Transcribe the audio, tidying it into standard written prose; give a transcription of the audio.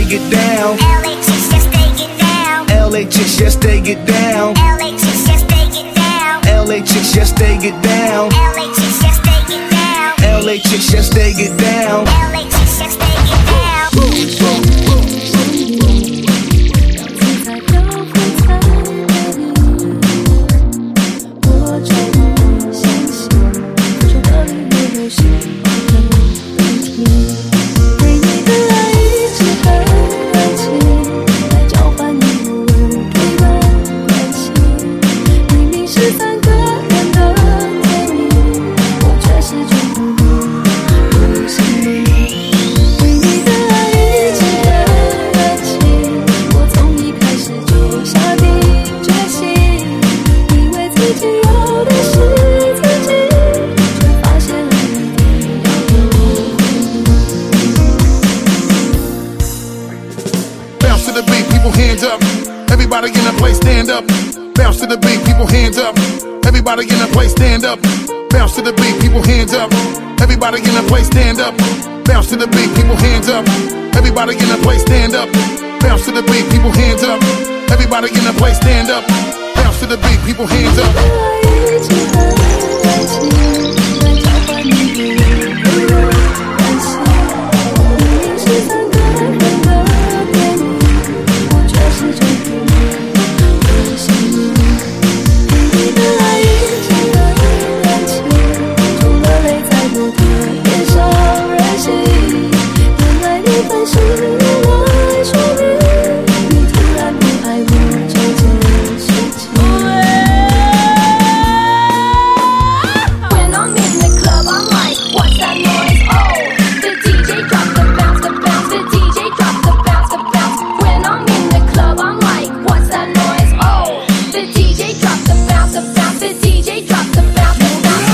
get down. LA chicks, yes, they get down. LA chicks, yes, they get down. LA chicks, yes, they get down. LA chicks, yes, they get down. LA chicks, yes, they get down. LA chicks, yes, they get down. LA chicks, yes, they get down. 我终于相信，分手的理由有些问题。对你的爱一直很热情，来交换你偶尔给的关心。明明是3个人的甜蜜，我却始终不入心里。对你的爱一直很热情，我从一开始就下定决心，以为自己要的是自己，却发现了一定要有你。 Bounce to the beat, people hands up. Everybody in the place stand up. Bounce to the beat, people hands up. Everybody in the place stand up. Bounce to the beat, people hands up. Everybody in the place stand up. Bounce to the beat, people hands up. Everybody in the place stand up. Bounce to the beat, people hands up. Everybody in the place stand up. Bounce to the beat, people hands up. 爱一直很热情。